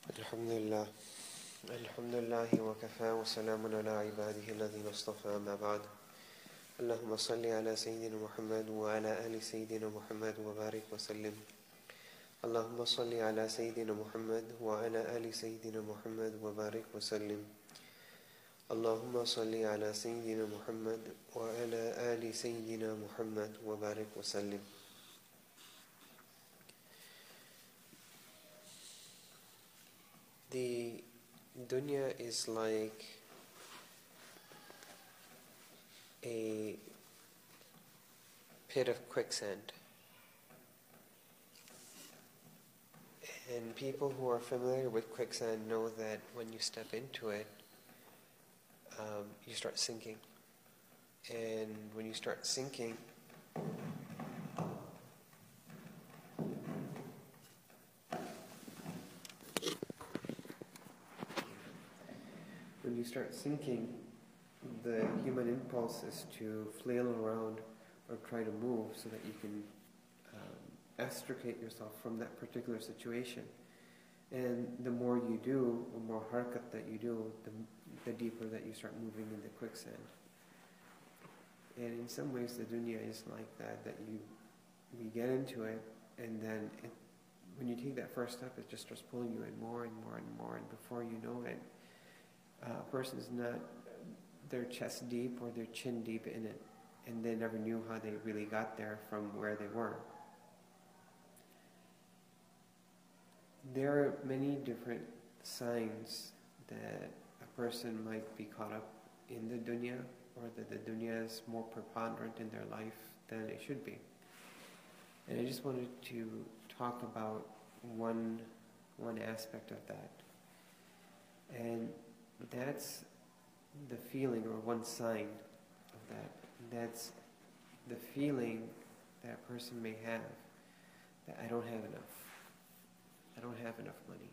Alhamdulillah. Alhamdulillahi wa kafa wa salamun ala ibadihi alladhina istafa amma ba'd. Allahumma salli ala Sayyidina Muhammad wa ala ali Sayyidina Muhammad wa barik wa sallim. Allahumma salli ala Sayyidina Muhammad wa ala ali Sayyidina Muhammad wa barik wa sallim. Allahumma salli ala Sayyidina Muhammad wa ala ali Sayyidina Muhammad wa barik wa sallim. The dunya is like a pit of quicksand. And people who are familiar with quicksand know that when you step into it, you start sinking. And when you start sinking, the human impulse is to flail around or try to move so that you can extricate yourself from that particular situation. And the more you do, the more harakat that you do, the deeper that you start moving in the quicksand. And in some ways the dunya is like that you get into it, and then when you take that first step, it just starts pulling you in more and more and more, and before you know it, a person is not their chest deep or their chin deep in it, and they never knew how they really got there from where they were. There are many different signs that a person might be caught up in the dunya, or that the dunya is more preponderant in their life than it should be. And I just wanted to talk about one aspect of that. And that's the feeling, or one sign of that. That's the feeling that a person may have that I don't have enough. I don't have enough money.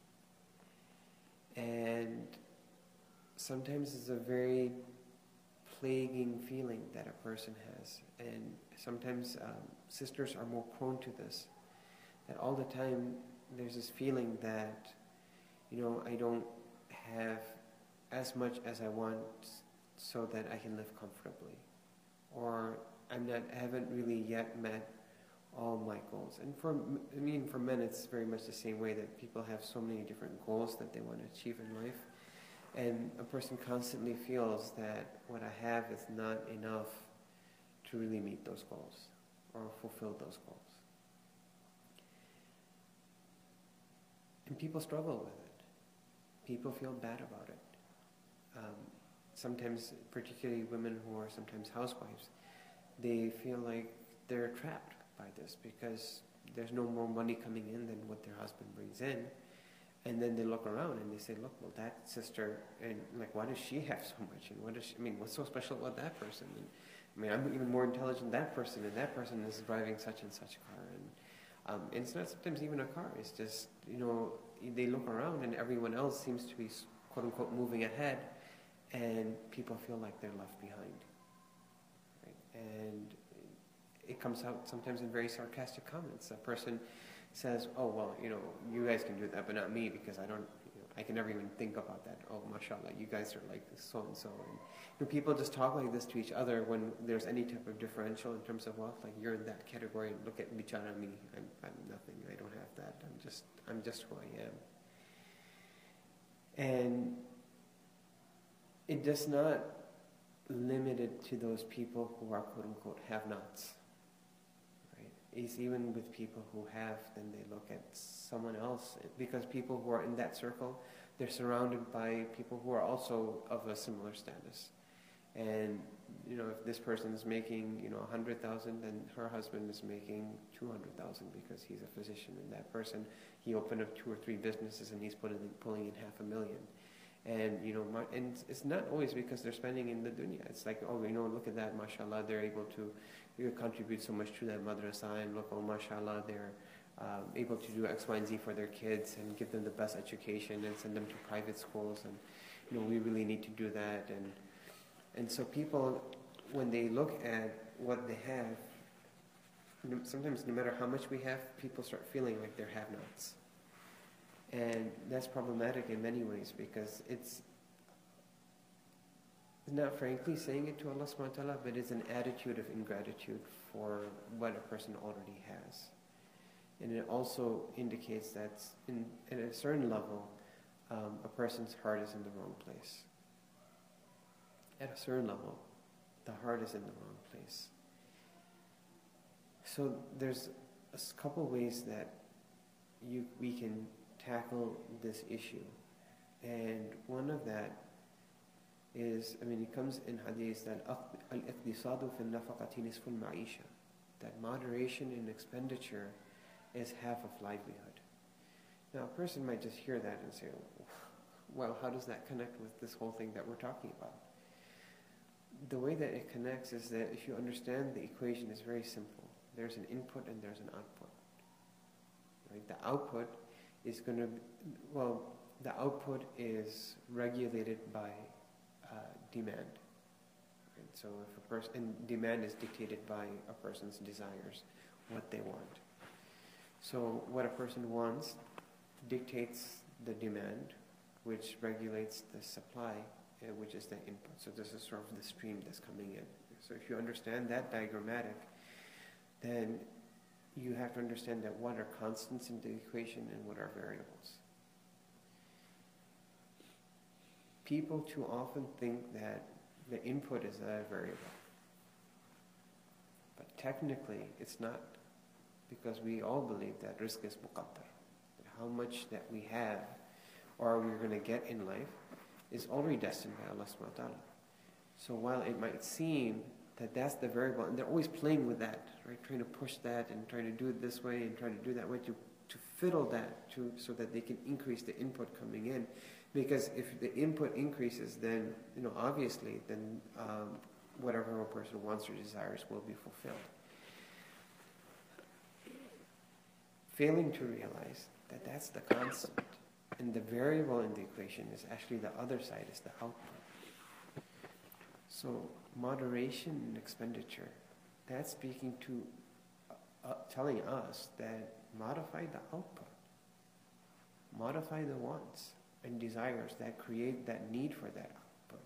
And sometimes it's a very plaguing feeling that a person has. And sometimes sisters are more prone to this. That all the time there's this feeling that, I don't have as much as I want so that I can live comfortably. Or I haven't really yet met all my goals. And for men it's very much the same way, that people have so many different goals that they want to achieve in life. And a person constantly feels that what I have is not enough to really meet those goals or fulfill those goals. And people struggle with it. People feel bad about it. Sometimes, particularly women who are sometimes housewives, they feel like they're trapped by this because there's no more money coming in than what their husband brings in. And then they look around and they say, look, well, that sister, and why does she have so much? And what's so special about that person? And I'm even more intelligent than that person, and that person is driving such and such car. And it's not sometimes even a car. It's just, they look around and everyone else seems to be, quote unquote, moving ahead, and people feel like they're left behind. Right? And it comes out sometimes in very sarcastic comments. A person says, oh, well, you guys can do that, but not me, because I can never even think about that. Oh, mashallah, you guys are like so-and-so. And people just talk like this to each other when there's any type of differential in terms of wealth, like you're in that category, and look at bichara me, I'm nothing, I don't have that, I'm just who I am. And it does not limit it to those people who are quote-unquote have-nots. Is even with people who have, then they look at someone else, because people who are in that circle, they're surrounded by people who are also of a similar status. And if this person is making 100,000, then her husband is making 200,000 because he's a physician, and that person, he opened up 2 or 3 businesses and he's pulling in $500,000. And and it's not always because they're spending in the dunya. It's like, oh, look at that, mashallah, they're able to contribute so much to that madrasa, and look, oh, mashallah, they're able to do X, Y, and Z for their kids and give them the best education and send them to private schools, and we really need to do that. And so people, when they look at what they have, sometimes no matter how much we have, people start feeling like they're have-nots. And that's problematic in many ways because it's not frankly saying it to Allah subhanahu wa ta'ala, but it's an attitude of ingratitude for what a person already has. And it also indicates that at a certain level, a person's heart is in the wrong place. At a certain level, the heart is in the wrong place. So there's a couple ways that we can tackle this issue. And one of that is, it comes in hadith that al-iqtisadu fi al-nafaqati nisfu al-ma'isha, that moderation in expenditure is half of livelihood. Now, a person might just hear that and say, well, how does that connect with this whole thing that we're talking about? The way that it connects is that if you understand the equation is very simple. There's an input and there's an output. Right? The output is the output is regulated by demand. Right? So if a person, demand is dictated by a person's desires, what they want. So what a person wants dictates the demand, which regulates the supply, which is the input. So this is sort of the stream that's coming in. So if you understand that diagrammatic, then you have to understand that what are constants in the equation and what are variables. People too often think that the input is a variable. But technically, it's not, because we all believe that rizq is muqaddar. That how much that we have or we're going to get in life is already destined by Allah subhanahu wa ta'ala. So while it might seem that that's the variable, and they're always playing with that, right? Trying to push that and trying to do it this way and trying to do that way to fiddle that so that they can increase the input coming in. Because if the input increases, then, obviously, then whatever a person wants or desires will be fulfilled. Failing to realize that that's the constant. And the variable in the equation is actually the other side, is the output. So moderation in expenditure, that's speaking to, telling us that modify the output. Modify the wants and desires that create that need for that output.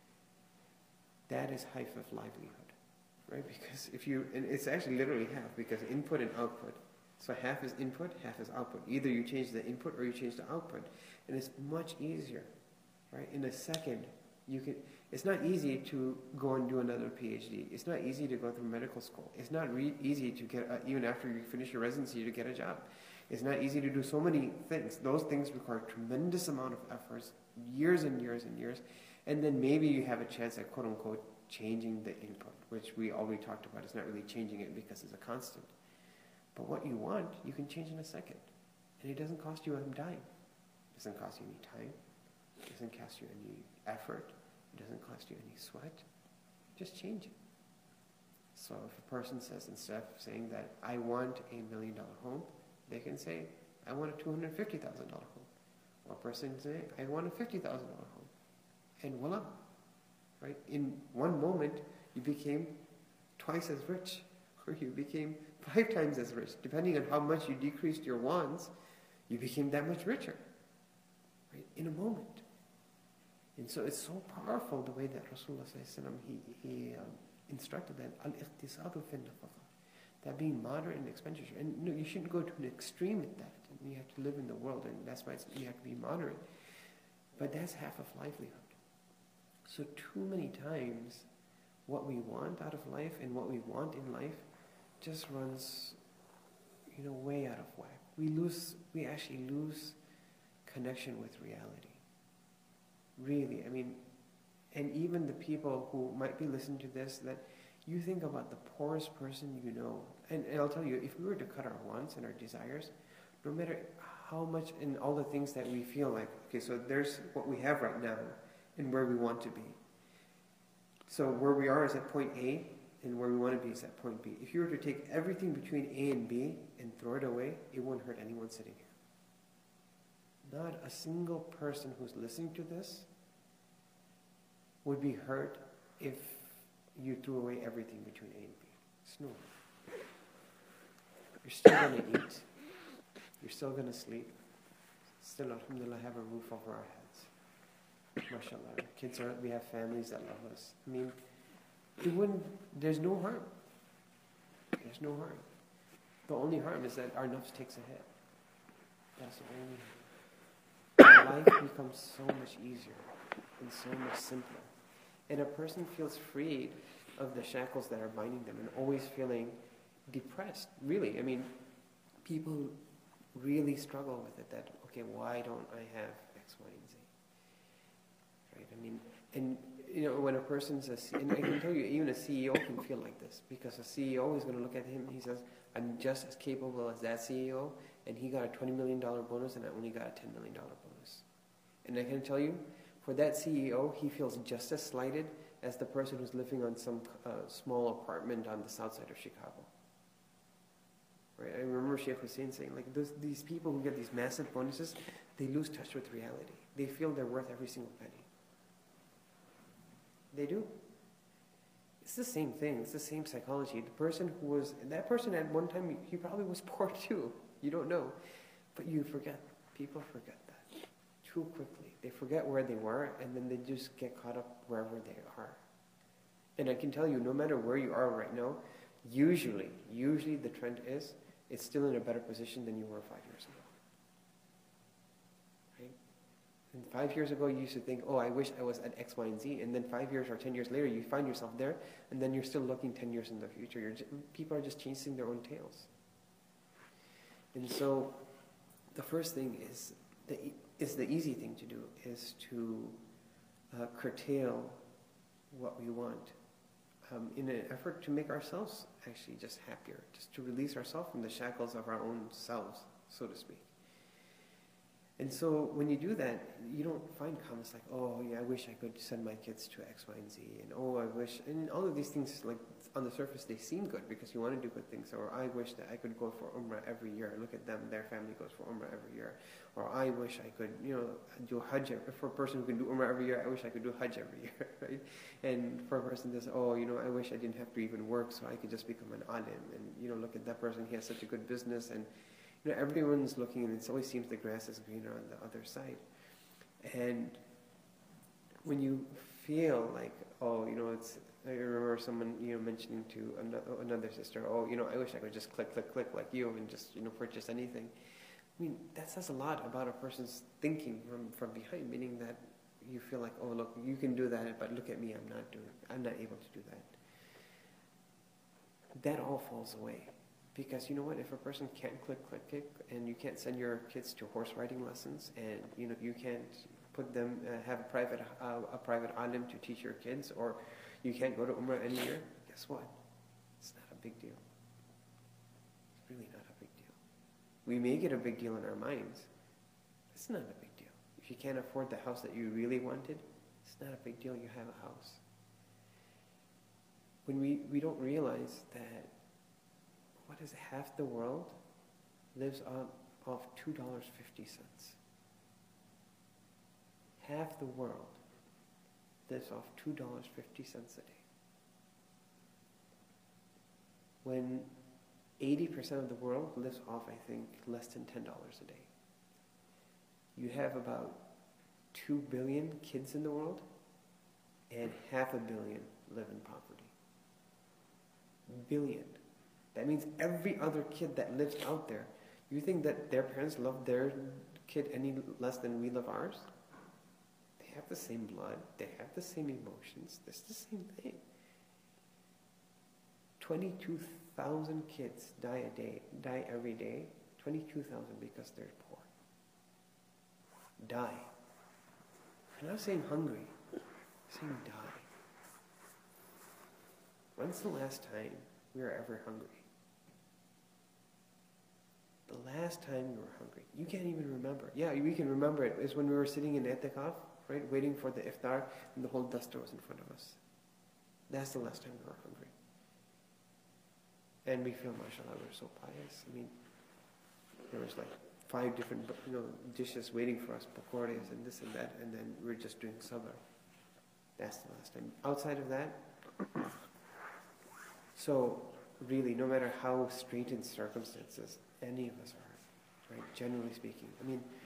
That is half of livelihood, right? Because and it's actually literally half, because input and output. So half is input, half is output. Either you change the input or you change the output. And it's much easier, right? In a second, it's not easy to go and do another PhD. It's not easy to go through medical school. It's not easy to get, even after you finish your residency, to get a job. It's not easy to do so many things. Those things require a tremendous amount of efforts, years and years and years. And then maybe you have a chance at quote-unquote changing the input, which we already talked about. It's not really changing it because it's a constant. But what you want, you can change in a second. And it doesn't cost you a dime. It doesn't cost you any time. It doesn't cost you any effort. It doesn't cost you any sweat. Just change it. So if a person says, instead of saying that I want $1 million home, they can say, I want a $250,000 home. Or a person can say, I want a $50,000 home. And voila. Right? In one moment, you became twice as rich. Or you became 5 times as rich. Depending on how much you decreased your wants, you became that much richer. Right? In a moment. And so it's so powerful the way that Rasulullah he instructed that al-iqtisadu fi al-nafaqa, that being moderate in expenditure. And no, you shouldn't go to an extreme at that. And you have to live in the world, and that's why you have to be moderate. But that's half of livelihood. So too many times, what we want out of life and what we want in life just runs, way out of whack. We actually lose connection with reality. Really, and even the people who might be listening to this, that you think about the poorest person you know, and I'll tell you, if we were to cut our wants and our desires, no matter how much and all the things that we feel like, okay, so there's what we have right now and where we want to be. So where we are is at point A, and where we want to be is at point B. If you were to take everything between A and B and throw it away, it won't hurt anyone sitting here. Not a single person who's listening to this would be hurt if you threw away everything between A and B. It's no one. You're still going to eat. You're still going to sleep. still, alhamdulillah, have a roof over our heads. MashaAllah. We have families that love us. I mean, there's no harm. There's no harm. The only harm is that our nafs takes a hit. That's the only harm. Life becomes so much easier and so much simpler. And a person feels freed of the shackles that are binding them and always feeling depressed. Really, I mean, people really struggle with it that, okay, why don't I have X, Y, and Z? Right? I mean, and when a person's and I can tell you, even a CEO can feel like this, because a CEO is going to look at him and he says, I'm just as capable as that CEO, and he got a $20 million bonus and I only got a $10 million bonus. And I can tell you, for that CEO, he feels just as slighted as the person who's living on some small apartment on the south side of Chicago. Right? I remember Sheikh Hussein saying, like, these people who get these massive bonuses, they lose touch with reality. They feel they're worth every single penny. They do. It's the same thing. It's the same psychology. That person at one time, he probably was poor too. You don't know. But you forget. People forget that too quickly. They forget where they were, and then they just get caught up wherever they are. And I can tell you, no matter where you are right now, usually the trend is, it's still in a better position than you were 5 years ago. Right? And 5 years ago, you used to think, oh, I wish I was at X, Y, and Z. And then 5 years or 10 years later, you find yourself there, and then you're still looking 10 years in the future. People are just chasing their own tails. And so the first thing is the easy thing to do, is to curtail what we want in an effort to make ourselves actually just happier, just to release ourselves from the shackles of our own selves, so to speak. And so when you do that, you don't find comments like, oh, yeah, I wish I could send my kids to X, Y, and Z, and oh, I wish, and all of these things, like, on the surface, they seem good because you want to do good things, or I wish that I could go for Umrah every year. Look at them, their family goes for Umrah every year. Or I wish I could, do Hajj. For a person who can do Umrah every year, I wish I could do Hajj every year, right? And for a person that says, oh, I wish I didn't have to even work so I could just become an alim. And, look at that person, he has such a good business, and everyone's looking, and it always seems the grass is greener on the other side. And when you feel like, oh, I remember someone, mentioning to another sister, oh, I wish I could just click like you and just, purchase anything. I mean, that says a lot about a person's thinking from behind, meaning that you feel like, oh, look, you can do that, but look at me, I'm not able to do that. That all falls away. Because you know what, if a person can't click, and you can't send your kids to horse riding lessons, and you can't put them, have a private alim to teach your kids, or you can't go to Umrah any year, guess what? It's not a big deal. It's really not a big deal. We make it a big deal in our minds. It's not a big deal. If you can't afford the house that you really wanted, it's not a big deal, you have a house. When we don't realize that, what is half the world lives off $2.50. Half the world lives off $2.50 a day. When 80% of the world lives off, I think, less than $10 a day. You have about 2 billion kids in the world, and 500 million live in poverty. Billion. That means every other kid that lives out there, you think that their parents love their kid any less than we love ours? They have the same blood, they have the same emotions, it's the same thing. 22,000 kids die every day, 22,000 because they're poor. Die. I'm not saying hungry, I'm saying die. When's the last time we were ever hungry? The last time we were hungry. You can't even remember. Yeah, we can remember it. It's when we were sitting in I'tikaf, right, waiting for the iftar, and the whole duster was in front of us. That's the last time we were hungry. And we feel, mashallah, we're so pious. I mean, there was like 5 different, dishes waiting for us, pakoras and this and that, and then we're just doing sabr. That's the last time. Outside of that, so really, no matter how straitened circumstances any of us are, right, generally speaking. I mean,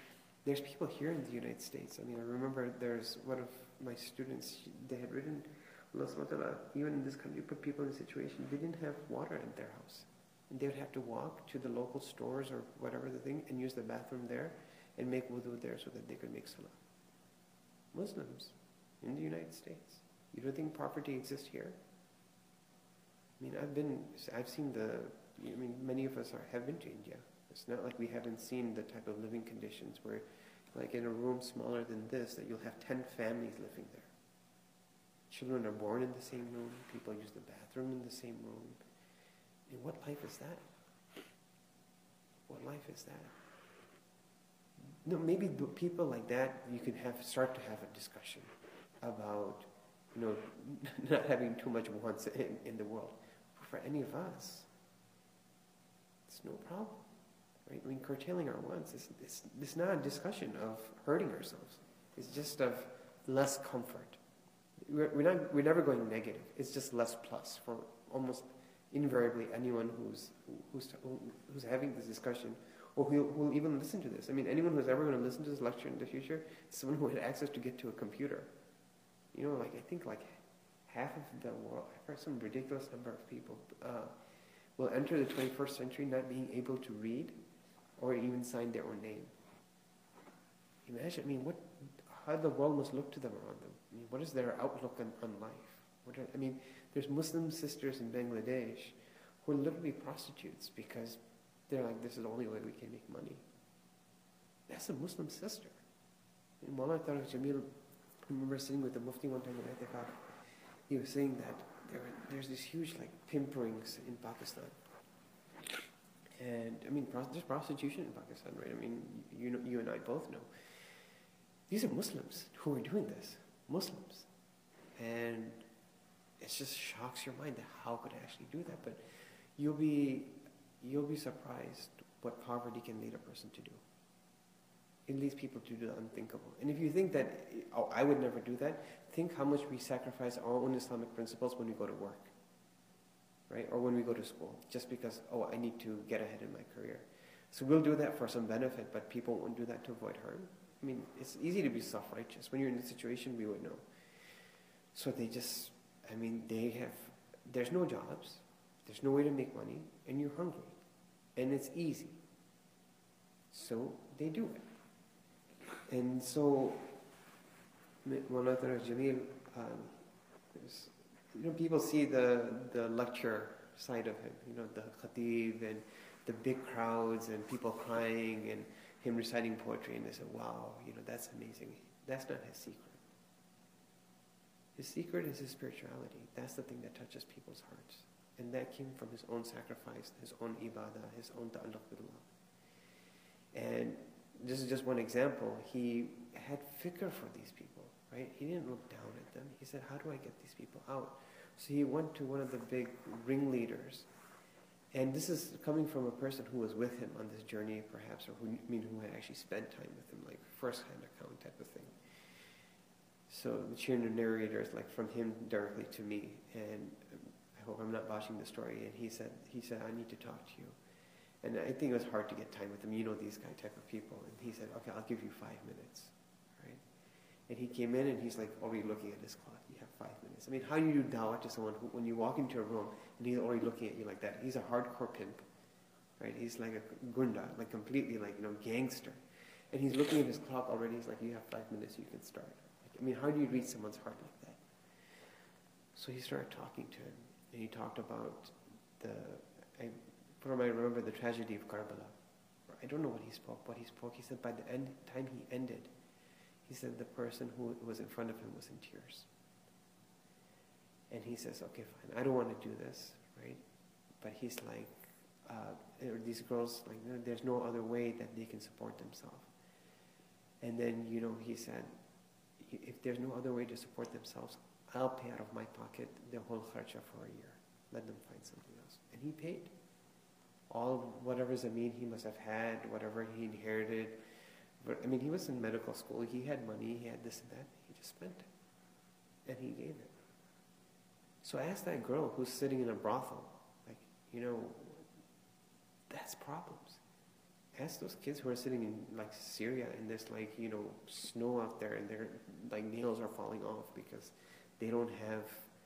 there's people here in the United States. I mean, I remember there's one of my students, they had written, Allah subhanahu wa ta'ala, even in this country, put people in a situation, they didn't have water in their house. And they would have to walk to the local stores or whatever the thing and use the bathroom there and make wudu there so that they could make salah. Muslims in the United States. You don't think poverty exists here? I mean, I've seen many of us have been to India. It's not like we haven't seen the type of living conditions where, like in a room smaller than this, that you'll have 10 families living there. Children are born in the same room. People use the bathroom in the same room. And what life is that? What life is that? No, maybe people like that, you can start to have a discussion about, not having too much wants in the world. For any of us, it's no problem, right? I mean, curtailing our wants it's not a discussion of hurting ourselves. It's just of less comfort. We're never going negative. It's just less plus for almost invariably anyone who's having this discussion, or who will even listen to this. I mean, anyone who's ever going to listen to this lecture in the future is someone who had access to get to a computer. I think half of the world, I've heard some ridiculous number of people, will enter the 21st century not being able to read or even sign their own name. Imagine, how the world must look to them around them. I mean, what is their outlook on life? There's Muslim sisters in Bangladesh who are literally prostitutes because they're like, this is the only way we can make money. That's a Muslim sister. And Maulana Tariq Jamil, I remember sitting with the Mufti one time in I'tikaf. He was saying that there's this huge pimp rings in Pakistan. And there's prostitution in Pakistan, right? I mean, you and I both know. These are Muslims who are doing this. Muslims. And it just shocks your mind that how could I actually do that? But you'll be surprised what poverty can lead a person to do. It leads people to do the unthinkable. And if you think that, I would never do that, think how much we sacrifice our own Islamic principles when we go to work, right? Or when we go to school, just because, I need to get ahead in my career. So we'll do that for some benefit, but people won't do that to avoid harm. I mean, it's easy to be self-righteous. When you're in a situation, we would know. So there's no jobs, there's no way to make money, and you're hungry. And it's easy. So they do it. And so, Maulana Tariq Jamil, people see the lecture side of him, the khatib and the big crowds and people crying and him reciting poetry, and they say, wow, that's amazing. That's not his secret. His secret is his spirituality. That's the thing that touches people's hearts. And that came from his own sacrifice, his own ibadah, his own ta'alluq with Allah. And this is just one example. He had fikr for these people, right? He didn't look down at them. He said, how do I get these people out? So he went to one of the big ringleaders. And this is coming from a person who was with him on this journey, perhaps, or who had actually spent time with him, like first-hand account type of thing. So the chain of narrator is from him directly to me, and I hope I'm not botching the story. And he said, I need to talk to you. And I think it was hard to get time with him. These type of people. And he said, okay, I'll give you 5 minutes, right? And he came in and he's already looking at his clock. You have 5 minutes. I mean, how do you do dawah to someone who, when you walk into a room and he's already looking at you like that? He's a hardcore pimp, right? He's like a gunda, completely gangster. And he's looking at his clock already. He's like, you have 5 minutes, you can start. How do you read someone's heart like that? So he started talking to him, and he talked about I remember the tragedy of Karbala. I don't know what he spoke. He said by the time he ended, he said the person who was in front of him was in tears. And he says, okay, fine, I don't want to do this, right? But he's like, these girls, there's no other way that they can support themselves. And then, he said, if there's no other way to support themselves, I'll pay out of my pocket the whole kharcha for a year. Let them find something else. And he paid. Whatever Zameen he must have had, whatever he inherited. But, he was in medical school. He had money. He had this and that. He just spent it. And he gave it. So I asked that girl who's sitting in a brothel, that's problems. ask those kids who are sitting in like Syria in this like, snow out there, and their like nails are falling off because they don't have,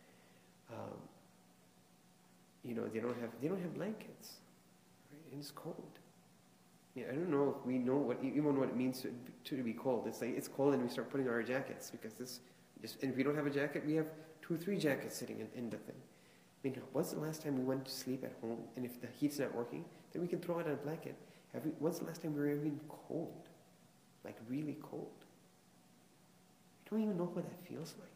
they don't have blankets, right? And it's cold. Yeah, I don't know if we know what it means to be cold. It's like it's cold, and we start putting on our jackets because and if we don't have a jacket, we have 2 or 3 jackets sitting in the thing. I mean, when's the last time we went to sleep at home, and if the heat's not working, then we can throw out a blanket. When's the last time we were even cold? Like really cold? We don't even know what that feels like.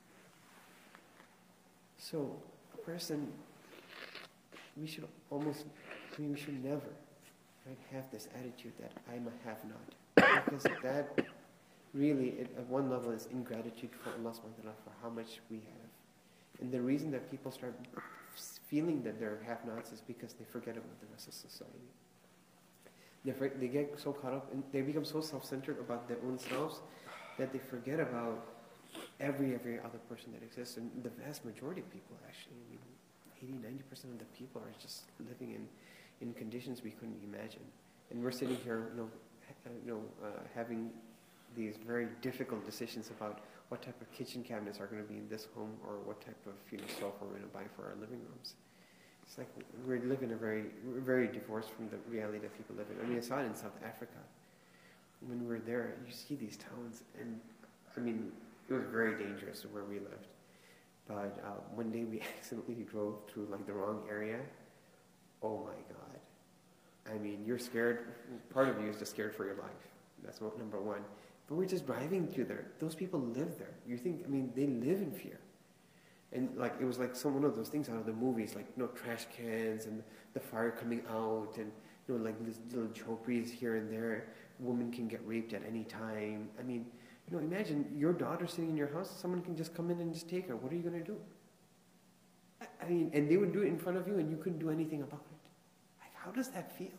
So, a person, we should never, right, have this attitude that I'm a have-not. Because that really, at one level, is ingratitude for Allah subhanahu wa ta'ala for how much we have. And the reason that people start feeling that they're have-nots is because they forget about the rest of society. They get so caught up, and they become so self-centered about their own selves that they forget about every other person that exists. And the vast majority of people, actually, 80-90% of the people are just living in conditions we couldn't imagine. And we're sitting here, having these very difficult decisions about what type of kitchen cabinets are going to be in this home, or what type of sofa we're going to buy for our living rooms. It's like we're living we're very divorced from the reality that people live in. I mean, I saw it in South Africa. When we were there, you see these towns, and I mean, it was very dangerous where we lived. But one day we accidentally drove through like the wrong area. Oh my God. I mean, you're scared. Part of you is just scared for your life. That's number one. But we're just driving through there. Those people live there. You think, they live in fear. And like it was like one of those things out of the movies, like trash cans and the fire coming out, and like these little jhoperies here and there. Women can get raped at any time. I mean, imagine your daughter sitting in your house. Someone can just come in and just take her. What are you going to do? I mean, and they would do it in front of you, and you couldn't do anything about it. Like, how does that feel?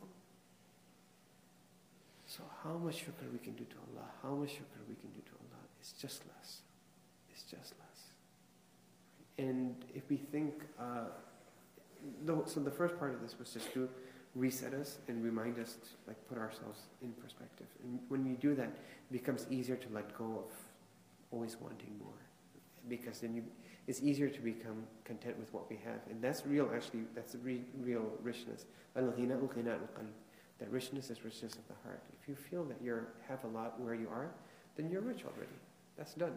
So how much shukr we can do to Allah? How much shukr we can do to Allah? It's just less. It's just less. And if we think, so the first part of this was just to reset us and remind us to put ourselves in perspective. And when we do that, it becomes easier to let go of always wanting more, because then it's easier to become content with what we have. And that's real, actually. That's real richness. That richness is richness of the heart. If you feel that you have a lot where you are, then you're rich already. That's done.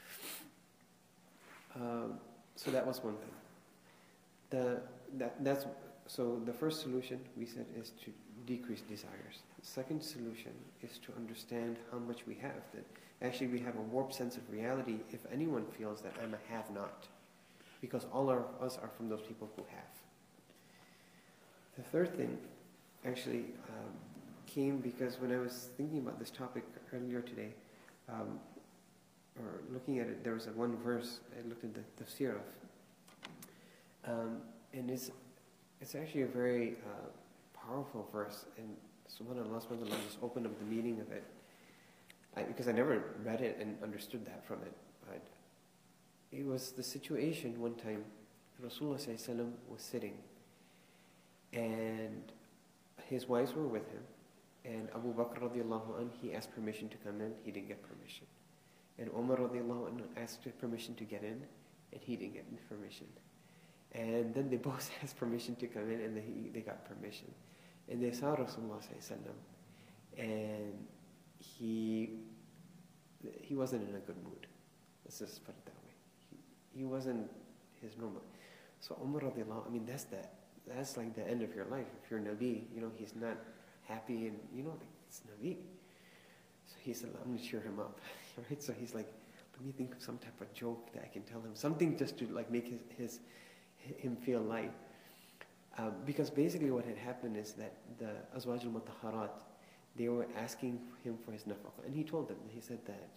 So that was one thing. So the first solution, we said, is to decrease desires. The second solution is to understand how much we have. That actually we have a warped sense of reality if anyone feels that I'm a have-not, because all of us are from those people who have. The third thing actually came because when I was thinking about this topic earlier today, or looking at it, there was one verse I looked at the tafsir of, and it's actually a very powerful verse, and subhanAllah just opened up the meaning of it, because I never read it and understood that from it. But it was the situation one time Rasulullah ﷺ was sitting, and his wives were with him, and Abu Bakr radiallahu anh, he asked permission to come in, he didn't get permission. And Umar radiallahu anh asked permission to get in, and he didn't get permission. And then they both asked permission to come in, and they got permission. And they saw Rasulullah ﷺ, and he wasn't in a good mood. Let's just put it that way. He wasn't his normal. So Umar radiallahu anh, that's like the end of your life. If you're Nabi, he's not happy, and it's Nabi. So he said, I'm going to cheer him up. Right? So he's like, let me think of some type of joke that I can tell him. Something just to make him feel light. Because basically what had happened is that the Azwaj al-Mutahharat, they were asking him for his nafaqah. And he told them, he said that,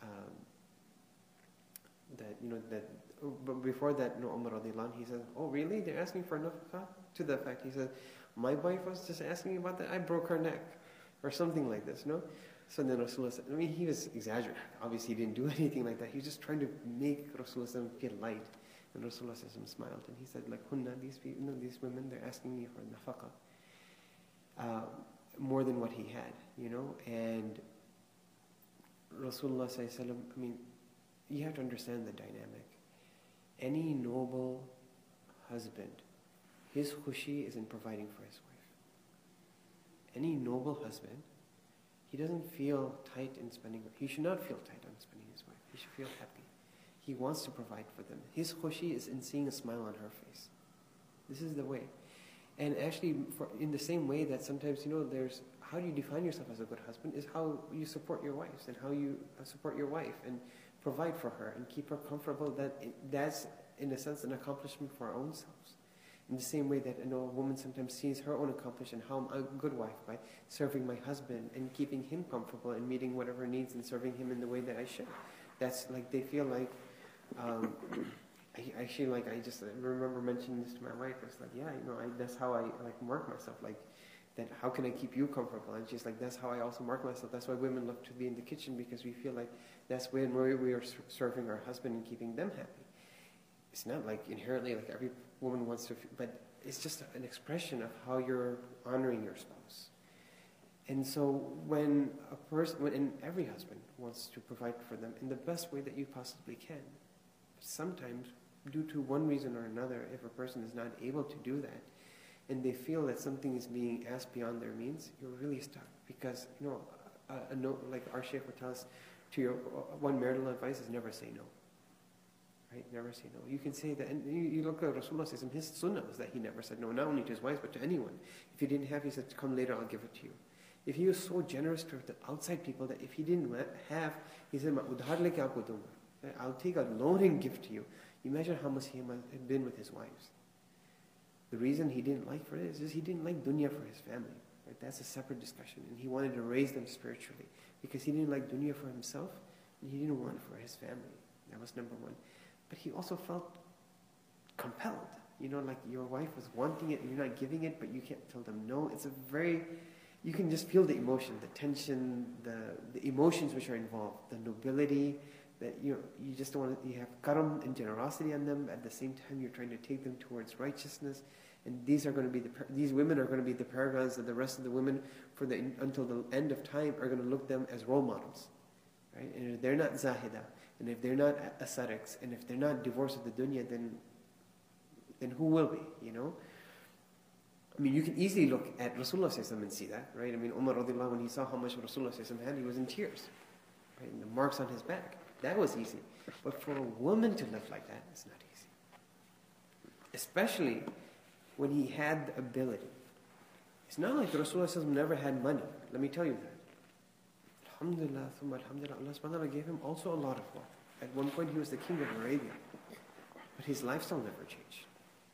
but before that, Umar radiallahu anh, he said, oh really? They're asking for nafaqah? To the fact, he said, my wife was just asking about that, I broke her neck. Or something like this, no? So then Rasulullah said, he was exaggerating. Obviously, he didn't do anything like that. He was just trying to make Rasulullah feel light. And Rasulullah smiled, and he said, Hunna, these women, they're asking me for nafaqah. more than what he had, you know. And Rasulullah sallallahu alaihi wasallam, I mean, you have to understand the dynamic. Any noble husband, his khushi is in providing for his wife. Any noble husband, he doesn't feel tight in spending, he should not feel tight on spending his wife. He should feel happy. He wants to provide for them. His khushi is in seeing a smile on her face. This is the way. And actually, in the same way that sometimes, you know, there's, how do you define yourself as a good husband is how you support your wives and how you support your wife and provide for her and keep her comfortable. That's, in a sense, an accomplishment for our own selves. In the same way that, you know, a woman sometimes sees her own accomplishment, how I'm a good wife by serving my husband and keeping him comfortable and meeting whatever needs and serving him in the way that I should. That's like, they feel like, I just remember mentioning this to my wife. It's like, yeah, you know, that's how I like mark myself. Like, that how can I keep you comfortable? And she's like, that's how I also mark myself. That's why women love to be in the kitchen, because we feel like that's when we are serving our husband and keeping them happy. It's not like inherently like every woman wants to, but it's just an expression of how you're honoring your spouse. And so when every husband wants to provide for them in the best way that you possibly can, sometimes, due to one reason or another, if a person is not able to do that, and they feel that something is being asked beyond their means, you're really stuck. Because, you know, like our Shaykh would tell us, to your one marital advice is never say no. Right? Never say no. You can say that, and you look at Rasulullah, his sunnah was that he never said no, not only to his wives, but to anyone. If he didn't have, he said, come later, I'll give it to you. If he was so generous to the outside people that if he didn't have, he said, I'll take a loan and give to you. Imagine how much he had been with his wives. The reason he didn't like for it is he didn't like dunya for his family. Right? That's a separate discussion. And he wanted to raise them spiritually. Because he didn't like dunya for himself, and he didn't want it for his family. That was number one. But he also felt compelled. You know, like your wife was wanting it and you're not giving it, but you can't tell them no. It's a very, you can just feel the emotion, the tension, the emotions which are involved, the nobility, that you just don't want to, you have karam and generosity on them. At the same time, you're trying to take them towards righteousness. And these women are going to be the paragons that the rest of the women until the end of time are going to look them as role models. Right? And if they're not zahida, and if they're not ascetics, and if they're not divorced of the dunya, then who will be, you know? I mean, you can easily look at Rasulullah and see that, right? I mean, Umar radiallahu, when he saw how much Rasulullah had, he was in tears, right? And the marks on his back. That was easy. But for a woman to live like that, it's not easy. Especially when he had the ability. It's not like Rasulullah never had money. Let me tell you that. Alhamdulillah, thumma alhamdulillah, Allah subhanahu wa ta'ala gave him also a lot of wealth. At one point he was the king of Arabia. But his lifestyle never changed.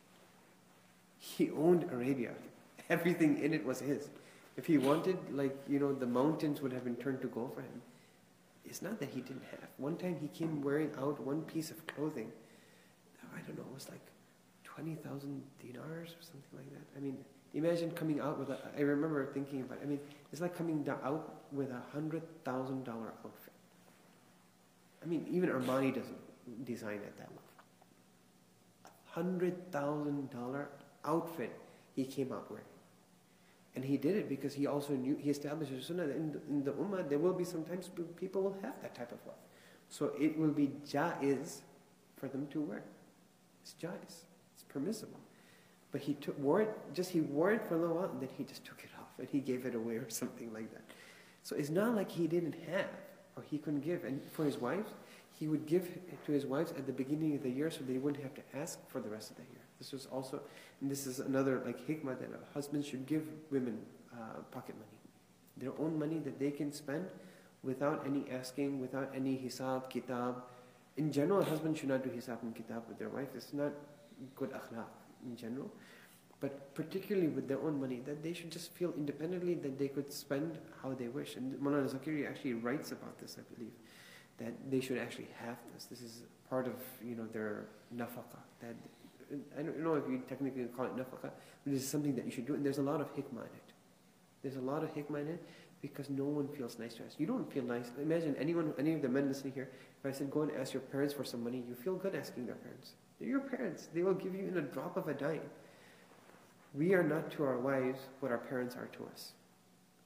He owned Arabia. Everything in it was his. If he wanted, the mountains would have been turned to gold for him. It's not that he didn't have. One time he came wearing out one piece of clothing. I don't know, it was like 20,000 dinars or something like that. I mean, imagine coming out with I remember thinking about it. I mean, it's like coming out with $100,000 outfit. I mean, even Armani doesn't design at that level. $100,000 outfit he came out wearing. And he did it because he also knew, he established a sunnah that in the ummah, there will be sometimes people will have that type of wealth. So it will be jaiz for them to wear. It's jaiz. It's permissible. But he wore it for a little while and then he just took it off and he gave it away or something like that. So it's not like he didn't have or he couldn't give. And for his wives, he would give to his wives at the beginning of the year so they wouldn't have to ask for the rest of the year. This was also, and this is another hikmah that a husband should give women pocket money. Their own money that they can spend without any asking, without any hisab, kitab. In general, a husband should not do hisab and kitab with their wife. It's not good akhlaq in general. But particularly with their own money, that they should just feel independently that they could spend how they wish. And Maulana Zakiri actually writes about this, I believe, that they should actually have this. This is part of their nafaqah. That I don't know if you technically call it nafaqah, but this is something that you should do. And there's a lot of hikmah in it. There's a lot of hikmah in it because no one feels nice to us. You don't feel nice. Imagine any of the men listening here, if I said go and ask your parents for some money, you feel good asking their parents. They're your parents. They will give you in a drop of a dime. We are not to our wives what our parents are to us.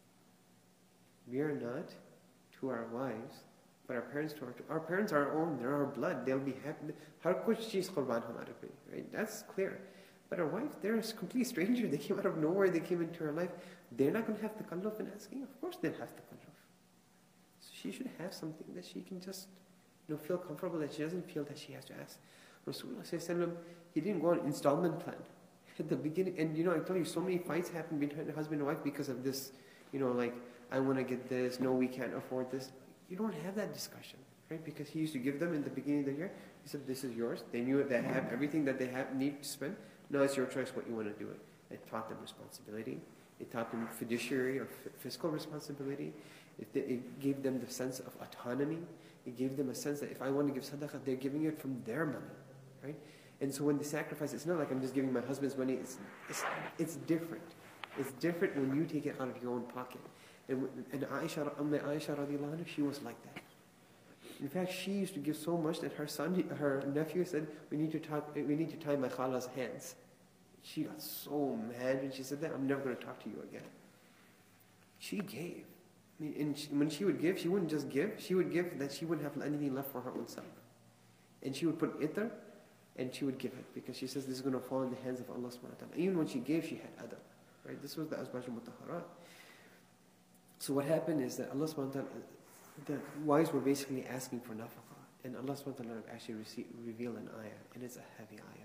We are not to our wives, but our parents to our parents are our own. They're our blood. They'll be happy. Har kuch cheez qurban hamare pe, right? That's clear. But our wife, they're a complete stranger. They came out of nowhere. They came into our life. They're not going to have takalluf in asking. Of course, they'll have takalluf. So she should have something that she can just, feel comfortable, that she doesn't feel that she has to ask. Rasulullah sallallahu alaihi wasallam, he didn't go on an installment plan at the beginning. And I told you, so many fights happen between husband and wife because of this. Like, I want to get this. No, we can't afford this. You don't have that discussion, right? Because he used to give them in the beginning of the year. He said, this is yours. They knew they have everything that they need to spend. Now it's your choice what you want to do it. It taught them responsibility. It taught them fiduciary or fiscal responsibility. It gave them the sense of autonomy. It gave them a sense that if I want to give sadaqah, they're giving it from their money, right? And so when they sacrifice, it's not like I'm just giving my husband's money. It's different. It's different when you take it out of your own pocket. And Aisha radiallahu anha, she was like that. In fact, she used to give so much that her nephew said, we need to tie my khala's hands. She got so mad when she said that, I'm never going to talk to you again. She gave. And when she would give, she wouldn't just give. She would give that she wouldn't have anything left for her own self. And she would put itr, and she would give it. Because she says this is going to fall in the hands of Allah subhanahu wa ta'ala. Even when she gave, she had adab. Right? This was the azwaj al-mutahharat. So what happened is that Allah subhanahu wa ta'ala, the wives were basically asking for nafaqah. And Allah subhanahu wa ta'ala actually revealed an ayah. And it's a heavy ayah.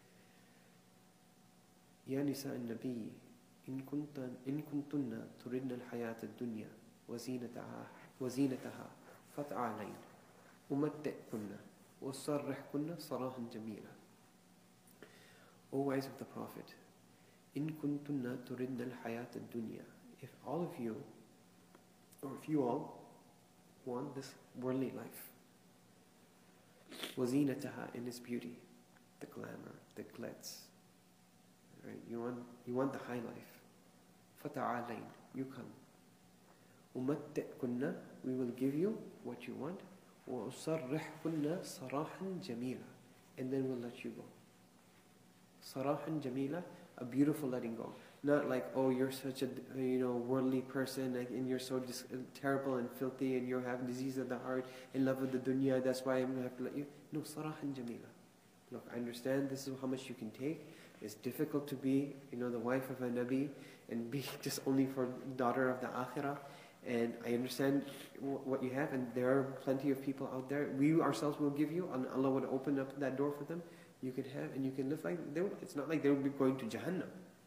Ya nisa al-nabi, in kuntunna turidna al-hayat al-dunya وزينتها فتعالين أمتعكن وأسرحكن سراحا جميلا. O wives of the Prophet, إن كنتن تردن الحياة الدنيا, if all of you, or if you all want this worldly life, وزينتها, in its beauty, the glamour, the glitz, right? You want the high life. فتعالين, you come. أمتعكن, we will give you what you want. وأسرحكن سراحا جميلا, and then we'll let you go. Sarahan jamila, a beautiful letting go. Not like, oh, you're such a worldly person, and you're so terrible and filthy, and you have disease of the heart, in love with the dunya, that's why I'm going to have to let you. No, sarahan jamila. Look, I understand this is how much you can take. It's difficult to be, the wife of a Nabi and be just only for daughter of the akhirah. And I understand what you have, and there are plenty of people out there. We ourselves will give you, and Allah would open up that door for them. You can have, and you can live like they will. It's not like they will be going to Jahannam.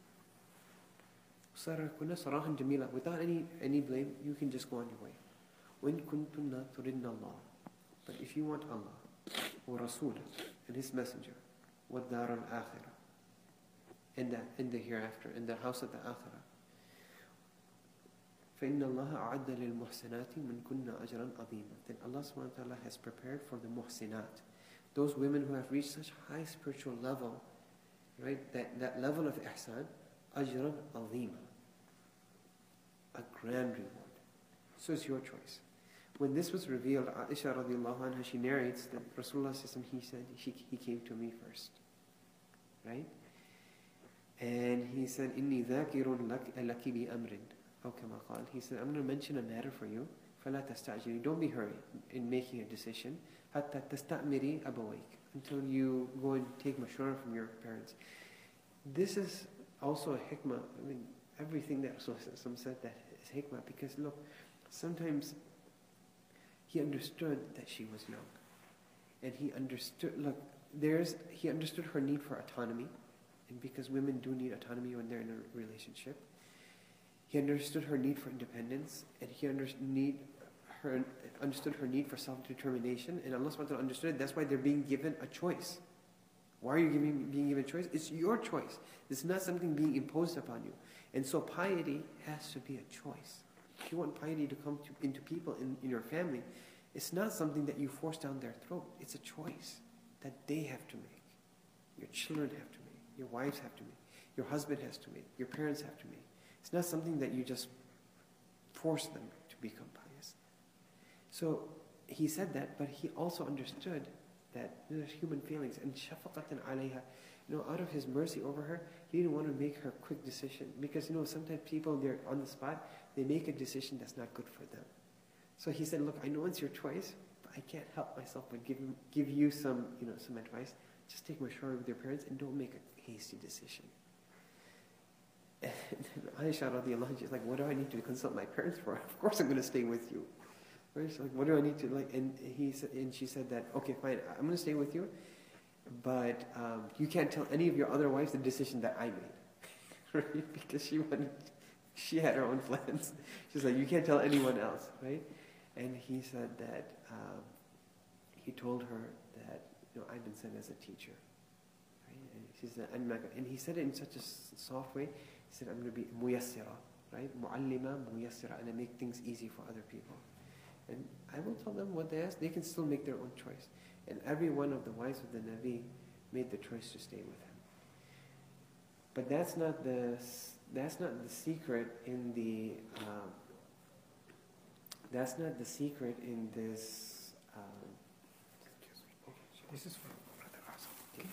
Sarahan jamila, without any blame, you can just go on your way. وَإِن كُنتُنَّ تُرِدْنَ اللَّهِ, but if you want Allah, وَرَسُولَهُ, and His Messenger, وَالدَّارَ الْآخِرَةِ, in the hereafter, in the house of the akhirah, فَإِنَّ اللَّهَ أَعَدَّ لِلْمُحْسِنَاتِ مِنْ كُنَّ أَجْرًا عَظِيمًا, then Allah subhanahu wa ta'ala has prepared for the muhsinat, those women who have reached such high spiritual level, right? That level of ihsan, ajran azima, a grand reward. So it's your choice. When this was revealed, Aisha radiallahu anha, she narrates that Rasulullah, he said, he came to me first, right? And he said, إِنِّي ذَاكِرٌ لَكِ بِأَمْرٍ, أو كما قال. He said, I'm going to mention a matter for you. فَلَا تَسْتَعْجِلِي, don't be hurried in making a decision. حَتَّى تَسْتَأْمِرِي أَبَوَيْكَ, until you go and take mashwara from your parents. This is also a hikmah. I mean, everything that Rasulullah said that is hikmah, because look, sometimes he understood that she was young. And he understood her need for autonomy. And because women do need autonomy when they're in a relationship. He understood her need for independence, and he understood her need for self-determination, and Allah subhanahu wa ta'ala understood it. That's why they're being given a choice. Why are you being given a choice? It's your choice. It's not something being imposed upon you. And so piety has to be a choice. If you want piety to come into people in your family, it's not something that you force down their throat. It's a choice that they have to make. Your children have to make. Your wives have to make. Your husband has to make. Your parents have to make. It's not something that you just force them to become pious. So he said that, but he also understood that there's human feelings. And shafaqatan alayha, out of his mercy over her, he didn't want to make her quick decision. Because, sometimes people, they're on the spot, they make a decision that's not good for them. So he said, look, I know it's your choice, but I can't help myself but give you some advice. Just take mashwara with your parents and don't make a hasty decision. And Aisha radiallahu anha, she's like, what do I need to consult my parents for? Of course I'm going to stay with you. Right? She's like, what do I need to like? And she said that, okay, fine, I'm going to stay with you, but you can't tell any of your other wives the decision that I made, right? Because she had her own plans. She's like, you can't tell anyone else, right? And he said that he told her that I've been sent as a teacher, right? And she said, and he said it in such a soft way. He said, I'm going to be muyassira, right? Mu'allima, muyassira, and I make things easy for other people. And I will tell them what they ask. They can still make their own choice. And every one of the wives of the Nabi made the choice to stay with him. But that's not the secret in the. That's not the secret in this. This is for Brother Azam.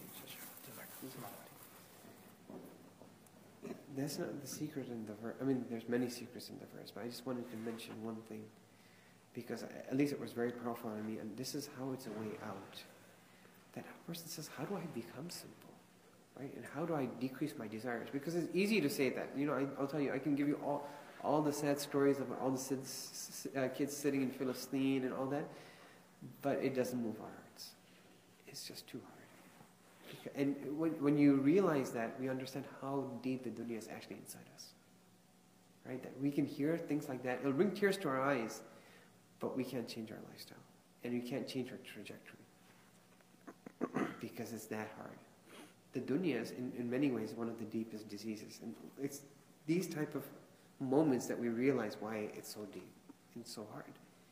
That's not the secret in the verse. I mean, there's many secrets in the verse, but I just wanted to mention one thing, because at least it was very powerful on me, and this is how it's a way out. That a person says, how do I become simple? Right? And how do I decrease my desires? Because it's easy to say that. I'll tell you, I can give you all the sad stories of all the kids sitting in Palestine and all that, but it doesn't move our hearts. It's just too hard. And when you realize that, we understand how deep the dunya is actually inside us. Right? That we can hear things like that. It'll bring tears to our eyes, but we can't change our lifestyle. And we can't change our trajectory. Because it's that hard. The dunya is, in many ways, one of the deepest diseases. And it's these type of moments that we realize why it's so deep and so hard.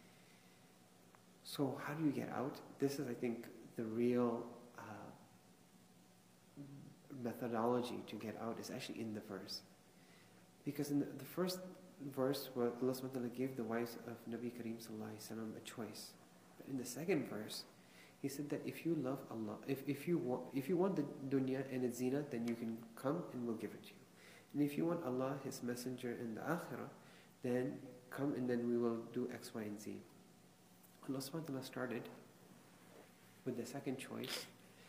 So how do you get out? This is, I think, the real methodology to get out is actually in the verse. Because in the first verse, where Allah subhanahu wa ta'ala gave the wives of Nabi Kareem sallallahu alaihi wasallam a choice. But in the second verse, He said that if you love Allah, if you want the dunya and its zina, then you can come and we'll give it to you. And if you want Allah, His Messenger, and the Akhirah, then come and then we will do X, Y, and Z. Allah subhanahu wa ta'ala started with the second choice,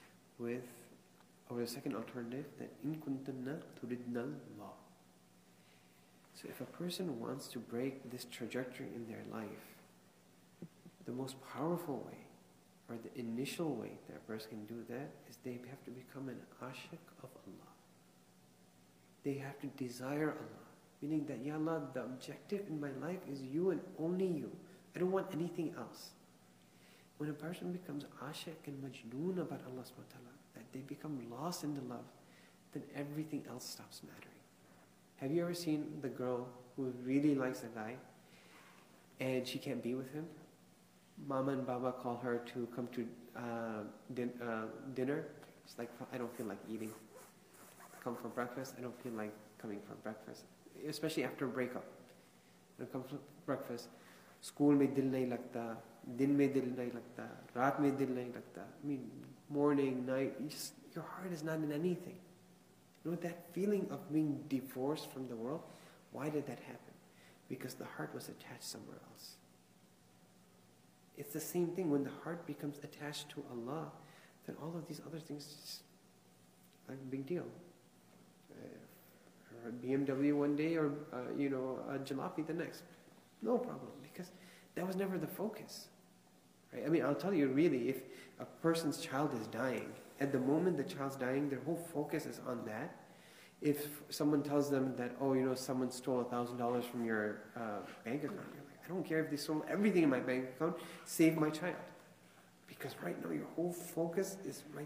or the second alternative, that in kuntunna turidna Allah. So if a person wants to break this trajectory in their life, the most powerful way, or the initial way that a person can do that, is they have to become an ashik of Allah. They have to desire Allah. Meaning that, Ya Allah, the objective in my life is you and only you. I don't want anything else. When a person becomes ashik and majnoon about Allah subhanahu wa ta'ala, that they become lost in the love, then everything else stops mattering. Have you ever seen the girl who really likes a guy and she can't be with him? Mama and Baba call her to come to dinner. She's like, I don't feel like eating. Come for breakfast. I don't feel like coming for breakfast. Especially after a breakup. When it comes to breakfast, school mein dil nahi lagta, din mein dil nahi lagta, raat mein dil nahi lagta. I mean, morning, night, your heart is not in anything. You know that feeling of being divorced from the world? Why did that happen? Because the heart was attached somewhere else. It's the same thing. When the heart becomes attached to Allah, then all of these other things just like a big deal. Or a BMW one day, or a jalopy the next. No problem, because that was never the focus. Right? I mean, I'll tell you really, if a person's child is dying, at the moment the child's dying, their whole focus is on that. If someone tells them that, someone stole $1,000 from your bank account, you're like, I don't care if they stole everything in my bank account, save my child. Because right now your whole focus is right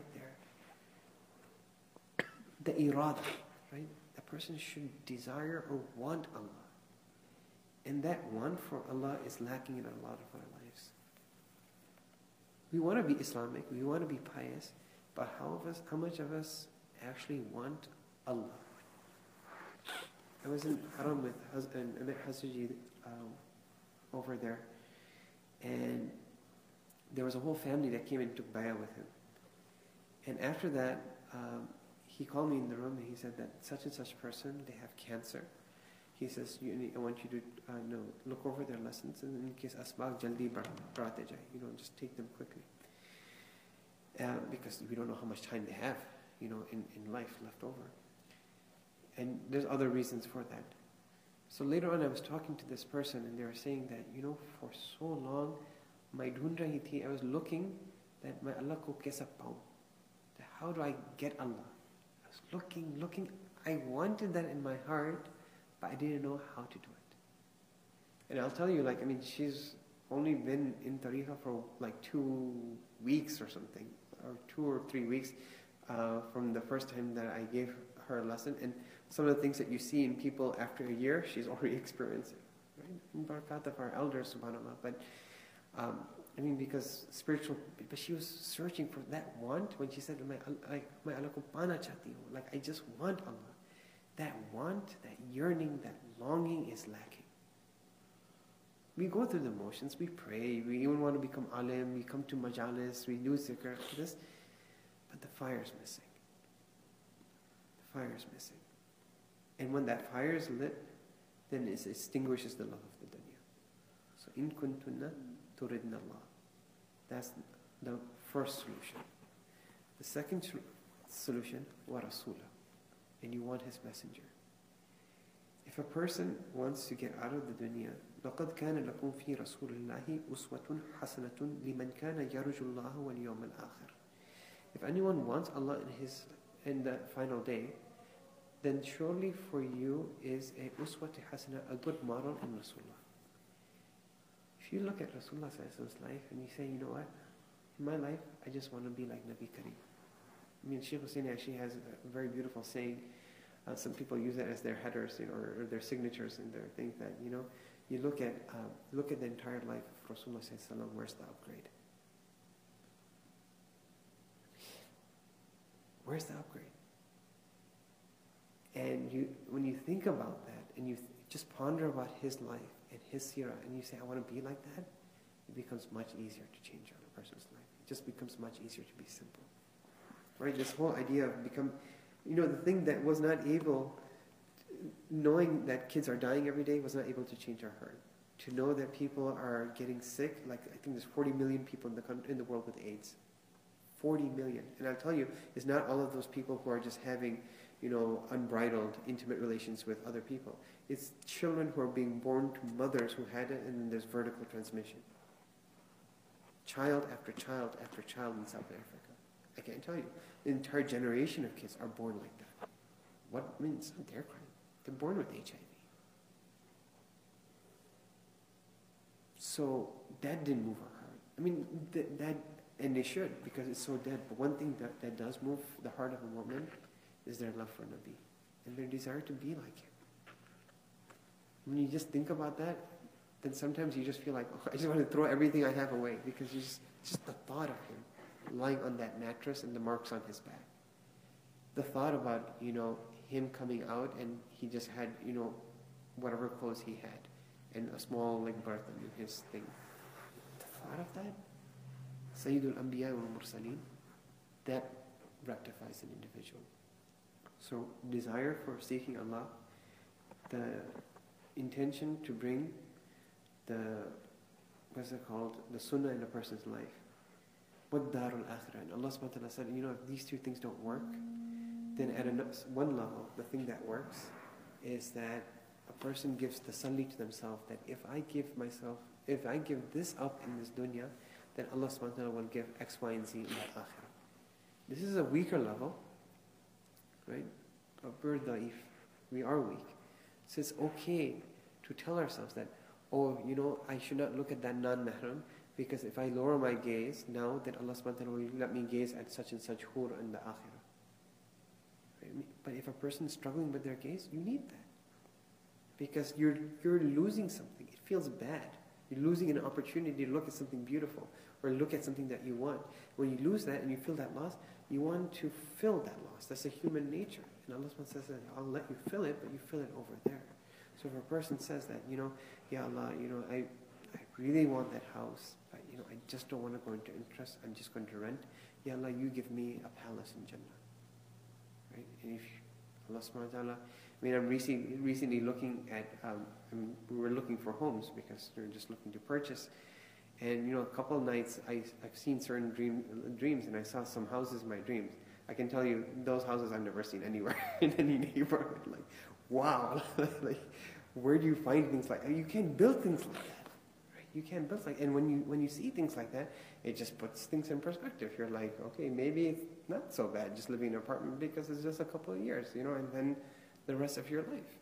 there. The irada, right? The person should desire or want Allah. And that want for Allah is lacking in a lot of our lives. We want to be Islamic, we want to be pious, but how much of us actually want Allah? I was in Haram with Amit Hasuji over there, and there was a whole family that came and took bayah with him. And after that, he called me in the room and he said that such and such person, they have cancer, He says, I want you to look over their lessons, and in case asbaq jaldi badhate jaye, just take them quickly. Because we don't know how much time they have, in life left over. And there's other reasons for that. So later on I was talking to this person, and they were saying that, for so long, I was looking that my Allah ko kaisa paun. How do I get Allah? I was looking. I wanted that in my heart, but I didn't know how to do it. And I'll tell you, she's only been in tariqah for 2 weeks or something, or 2 or 3 weeks from the first time that I gave her a lesson. And some of the things that you see in people after a year, she's already experiencing. Right? Barakat of our elders, subhanAllah. But because spiritual, but she was searching for that want when she said, "My Allah ko pana chahti hu." I just want Allah. That want, that yearning, that longing is lacking. We go through the motions, we pray, we even want to become alim, we come to majalis, we do zikr, this, but the fire is missing. The fire is missing. And when that fire is lit, then it extinguishes the love of the dunya. So, in kuntunna turidna Allah. That's the first solution. The second solution, wa rasula. And you want his messenger. If a person wants to get out of the dunya, لَقَدْ كَانَ لَكُمْ فِي رَسُولِ اللَّهِ أُسْوَةٌ حَسَنَةٌ لِمَنْ كَانَ يَرْجُو اللَّهَ وَالْيَوْمَ الْآخِرِ. If anyone wants Allah in the final day, then surely for you is a uswat hasana, a good model in Rasulullah. If you look at Rasulullah's life and you say, what? In my life, I just want to be like Nabi Kareem. Shaykh Hussein actually has a very beautiful saying. Some people use it as their headers, or their signatures in their thing that, you look at the entire life of Rasulullah sallallahu alaihi wasallam, where's the upgrade? Where's the upgrade? And when you think about that, and you just ponder about his life and his seerah, and you say, I want to be like that, it becomes much easier to change a person's life. It just becomes much easier to be simple. Right? This whole idea of the thing that was not able, knowing that kids are dying every day was not able to change our heart. To know that people are getting sick, I think there's 40 million people in the world with AIDS. 40 million. And I'll tell you, it's not all of those people who are just having, unbridled, intimate relations with other people. It's children who are being born to mothers who had it, and then there's vertical transmission. Child after child after child in South Africa. I can't tell you. An entire generation of kids are born like that. It's not their crime. They're born with HIV. So that didn't move our heart. That, and they should, because it's so dead. But one thing that does move the heart of a woman is their love for Nabi and their desire to be like him. When you just think about that, then sometimes you just feel like, I just want to throw everything I have away, because just the thought of him lying on that mattress and the marks on his back. The thought about, him coming out and he just had, whatever clothes he had and a small berth in his thing. The thought of that, Sayyidul Anbiya wal Mursaleen, that rectifies an individual. So desire for seeking Allah, the intention to bring the sunnah in a person's life. What darul akhirah. And Allah subhanahu wa ta'ala said, if these two things don't work, then at one level, the thing that works is that a person gives the tasalli to themselves that if I give this up in this dunya, then Allah subhanahu wa ta'ala will give X, Y, and Z in the akhirah. This is a weaker level, right? But we're da'if. We are weak. So it's okay to tell ourselves that, I should not look at that non-mahram, because if I lower my gaze now, then Allah subhanahu wa ta'ala will let me gaze at such and such hur in the akhirah. Right? But if a person is struggling with their gaze, you need that. Because you're losing something. It feels bad. You're losing an opportunity to look at something beautiful or look at something that you want. When you lose that and you feel that loss, you want to fill that loss. That's a human nature. And Allah says that I'll let you fill it, but you fill it over there. So if a person says that, Ya Allah, I really want that house, but I just don't want to go into interest. I'm just going to rent. Ya Allah, you give me a palace in Jannah. Right? And if Allah subhanahu wa ta'ala, mean, I'm recently looking at, we were looking for homes because we were just looking to purchase. And, a couple of nights I've seen certain dreams, and I saw some houses in my dreams. I can tell you, those houses I've never seen anywhere in any neighborhood. Like, wow, like, where do you find things like that? You can't build things like that, right? You can't build like, and when you see things like that, it just puts things in perspective. You're like, okay, maybe it's not so bad just living in an apartment because it's just a couple of years, and then the rest of your life.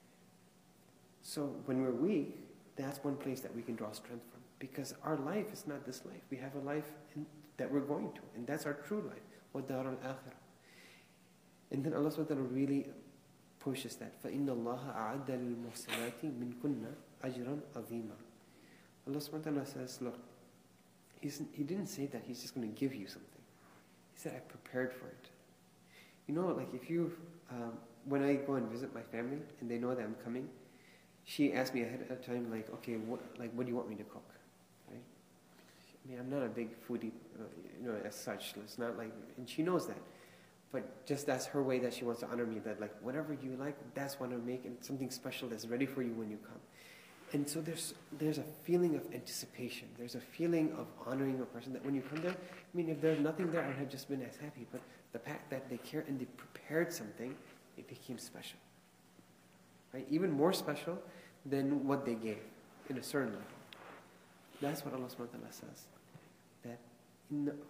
So when we're weak, that's one place that we can draw strength from, because our life is not this life. We have a life that we're going to, and that's our true life. وَالدَّارُ الْآخِرَةِ. And then Allah subhanahu wa ta'ala really pushes that. فَإِنَّ اللَّهَ أَعَدَّ لِلْمُحْسِنَاتِ مِنْكُنَّ أَجْرًا عَظِيمًا. Allah subhanahu wa ta'ala says, look, He didn't say that He's just going to give you something. He said, I prepared for it. Like if you, when I go and visit my family and they know that I'm coming, she asked me ahead of time, like, okay, what do you want me to cook? Right? I mean, I'm not a big foodie, as such. It's not like, and she knows that. But just that's her way that she wants to honor me, that like, whatever you like, that's what I'm making, something special that's ready for you when you come. And so there's a feeling of anticipation. There's a feeling of honoring a person that when you come there, I mean, if there's nothing there, I would have just been as happy. But the fact that they care and they prepared something, it became special. Right? Even more special than what they gave in a certain level. That's what Allah subhanahu wa ta'ala says. That in the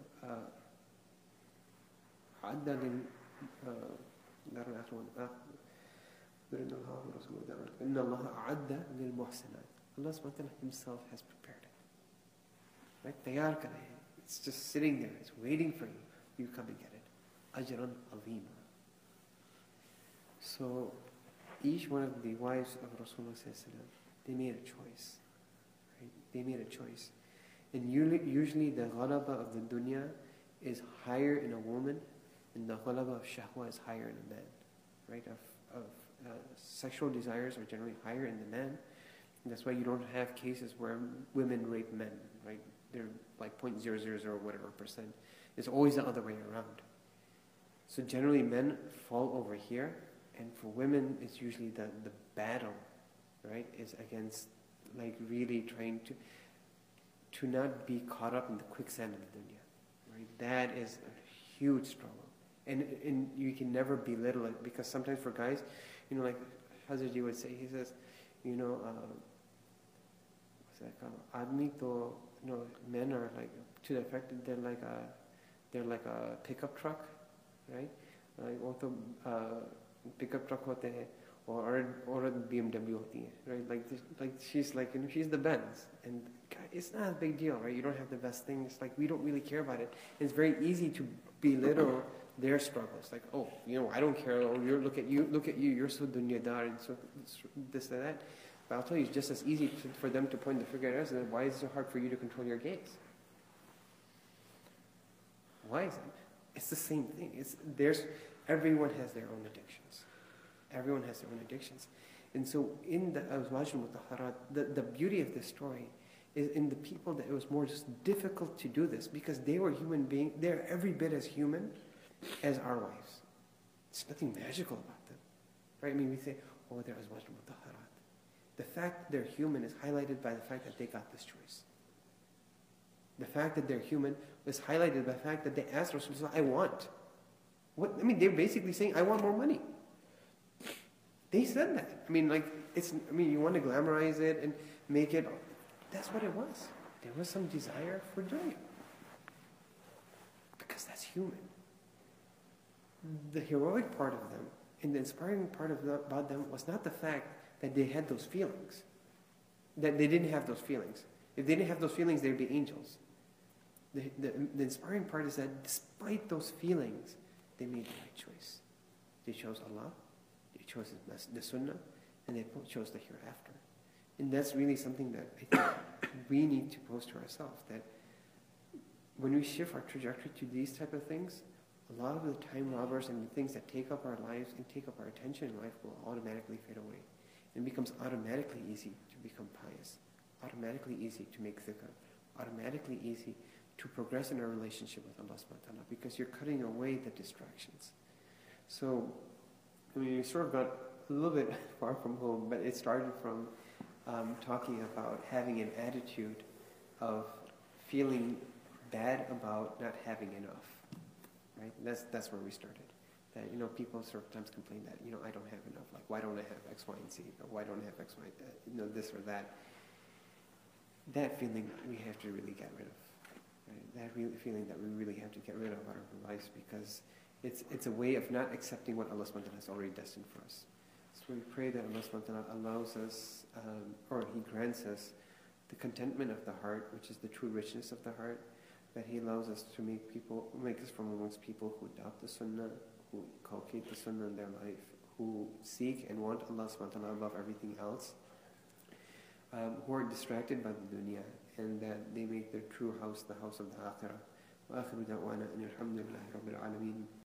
إِنَّ اللَّهَ أَعَدَّ لِلْمُحْسِنَاتِ. Allah subhanahu wa ta'ala Himself has prepared it. Right? تَيَّار كَرَ hai. It's just sitting there. It's waiting for you. You come and get it. أَجْرًا عَظِيمًا. So, each one of the wives of Rasulullah, they made a choice. Right? They made a choice. And usually the ghalaba of the dunya is higher in a woman, and the ghalaba of shahwa is higher in a man. Right? Sexual desires are generally higher in the man. And that's why you don't have cases where women rape men. Right? They're like 0.000 whatever %. It's always the other way around. So generally men fall over here. And for women, it's usually the battle, right, is against, like, really trying to not be caught up in the quicksand of the dunya, right? That is a huge struggle. And you can never belittle it, because sometimes for guys, like Hazrat would say, he says, what's that called? Men are like, to the effect that they're like a pickup truck, right? Like, also, pickup truck होते हैं और BMW होती है, right? She's the Benz, and it's not a big deal, right? You don't have the best thing. It's like we don't really care about it. It's very easy to belittle their struggles. Like, oh, I don't care. Oh, look at you. You're so dunyadar and so this and that. But I'll tell you, it's just as easy for them to point the finger at us. And why is it so hard for you to control your gaze? Why is it? It's the same thing. Everyone has their own addictions. Everyone has their own addictions. And so in the Azwaj al-Mutahharat, the beauty of this story is in the people that it was more just difficult to do this, because they were human beings. They're every bit as human as our wives. There's nothing magical about them. Right? I mean, we say, oh, they're Azwaj al-Mutahharat. The fact that they're human is highlighted by the fact that they got this choice. The fact that they're human is highlighted by the fact that they asked Rasulullah, I want. They're basically saying, I want more money. They said that. You want to glamorize it and make it, that's what it was. There was some desire for doing it. Because that's human. The heroic part of them and the inspiring part about them was not the fact that they had those feelings. That they didn't have those feelings. If they didn't have those feelings, they'd be angels. The inspiring part is that despite those feelings, they made the right choice. They chose Allah, they chose the Sunnah, and they chose the hereafter. And that's really something that I think we need to pose to ourselves, that when we shift our trajectory to these type of things, a lot of the time robbers and the things that take up our lives and take up our attention in life will automatically fade away. It becomes automatically easy to become pious, automatically easy to make dhikr, automatically easy to progress in our relationship with Allah subhanahu wa ta'ala, because you're cutting away the distractions. So, you sort of got a little bit far from home, but it started from talking about having an attitude of feeling bad about not having enough, right? That's where we started. That, people sometimes complain that, I don't have enough. Like, why don't I have X, Y, and Z? Or why don't I have X, Y, this or that? That feeling we have to really get rid of. Right? That feeling that we really have to get rid of out of our lives, because it's a way of not accepting what Allah subhanahu wa ta'ala has already destined for us. So we pray that Allah subhanahu wa ta'ala allows us, or He grants us the contentment of the heart, which is the true richness of the heart, that He allows us to make us from amongst people who adopt the Sunnah, who inculcate the Sunnah in their life, who seek and want Allah subhanahu wa ta'ala above everything else, who are distracted by the dunya, and that they make their true house the house of the akhirah. وآخر دعوانا أن الحمد لله رب العالمين.